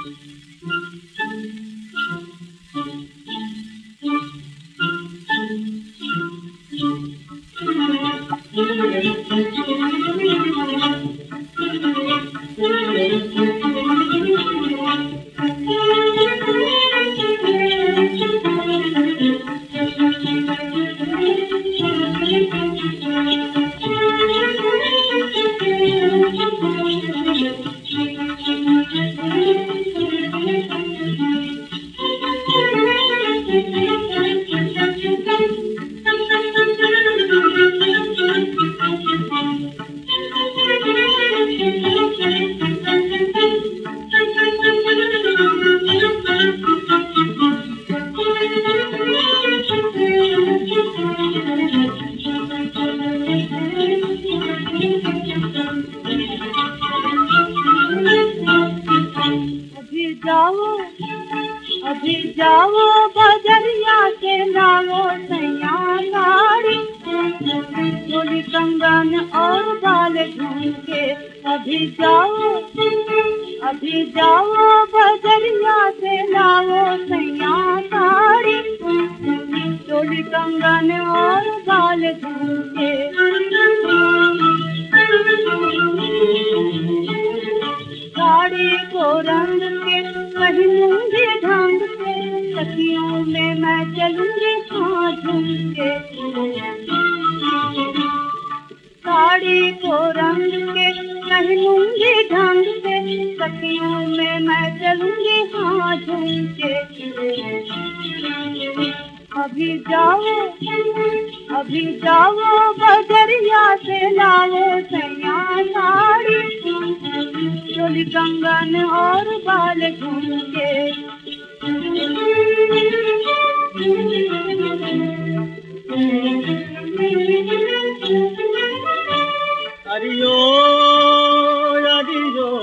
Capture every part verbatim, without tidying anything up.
जाओ अभी जाओ बजरिया से लाओ सैया साड़ी, चोली कंगन और बाल ढूंढ के। अभी जाओ अभी जाओ बजरिया से लाओ सैया साड़ी, चोली कंगन और बाल ढूंढ के। साड़ी को रंग के कहीं मूंगे ढंग के, सखियों में मैं चलूंगी हाथ झूम के। साड़ी को रंग के कहीं मूंगे ढंग के, सखियों में मैं चलूंगी हाथ झूम के। अभी जाओ अभी जाओ बजरिया से लाओ सैया साड़ी, चोली कंगन और बाल ढूंढ के। अरियो अरियो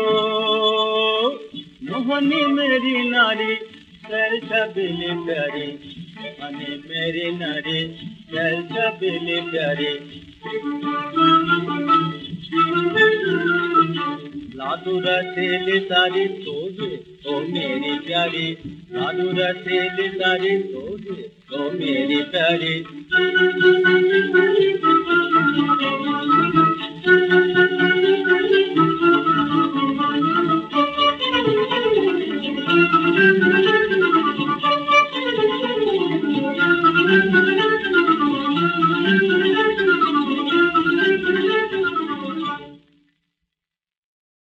मोहनी मेरी नारी सर छबिली प्यारी, मोहनी मेरी नारी सर छबिली प्यारी। लादू रसीली सारी तोजे ओ मेरी प्यारी, लादू रसीली सारी तोजे ओ मेरी प्यारी।